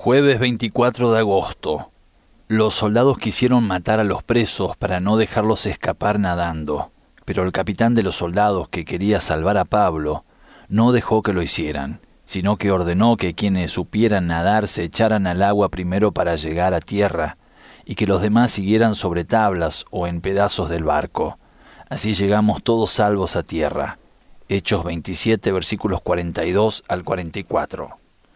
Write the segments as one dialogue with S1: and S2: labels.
S1: Jueves 24 de agosto. Los soldados quisieron matar a los presos para no dejarlos escapar nadando, pero el capitán de los soldados, que quería salvar a Pablo, no dejó que lo hicieran, sino que ordenó que quienes supieran nadar se echaran al agua primero para llegar a tierra, y que los demás siguieran sobre tablas o en pedazos del barco. Así llegamos todos salvos a tierra. Hechos 27, versículos 42 al 44.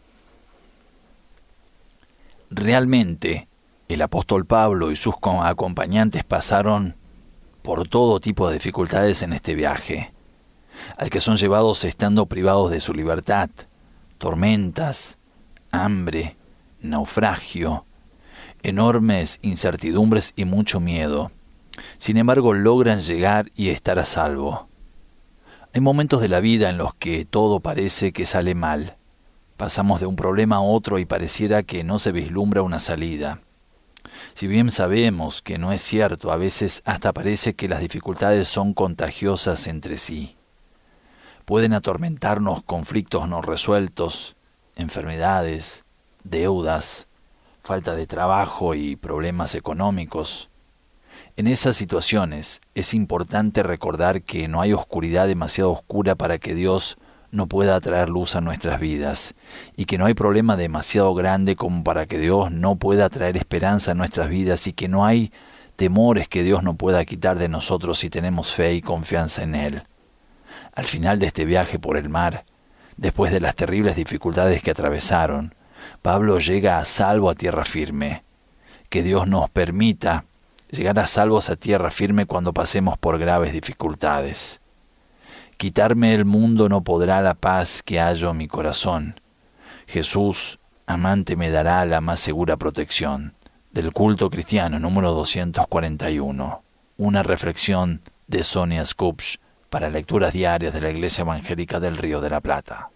S1: Realmente, el apóstol Pablo y sus acompañantes pasaron por todo tipo de dificultades en este viaje, al que son llevados estando privados de su libertad, tormentas, hambre, naufragio, enormes incertidumbres y mucho miedo. Sin embargo, logran llegar y estar a salvo. Hay momentos de la vida en los que todo parece que sale mal. Pasamos de un problema a otro y pareciera que no se vislumbra una salida. Si bien sabemos que no es cierto, a veces hasta parece que las dificultades son contagiosas entre sí. Pueden atormentarnos conflictos no resueltos, enfermedades, deudas, falta de trabajo y problemas económicos. En esas situaciones es importante recordar que no hay oscuridad demasiado oscura para que Dios no pueda traer luz a nuestras vidas, y que no hay problema demasiado grande como para que Dios no pueda traer esperanza a nuestras vidas, y que no hay temores que Dios no pueda quitar de nosotros si tenemos fe y confianza en Él. Al final de este viaje por el mar, después de las terribles dificultades que atravesaron, Pablo llega a salvo a tierra firme. Que Dios nos permita llegar a salvos a tierra firme cuando pasemos por graves dificultades. Quitarme el mundo no podrá la paz que hallo en mi corazón. Jesús, amante, me dará la más segura protección. Del culto cristiano número 241. Una reflexión de Sonia Skupsch para lecturas diarias de la Iglesia Evangélica del Río de la Plata.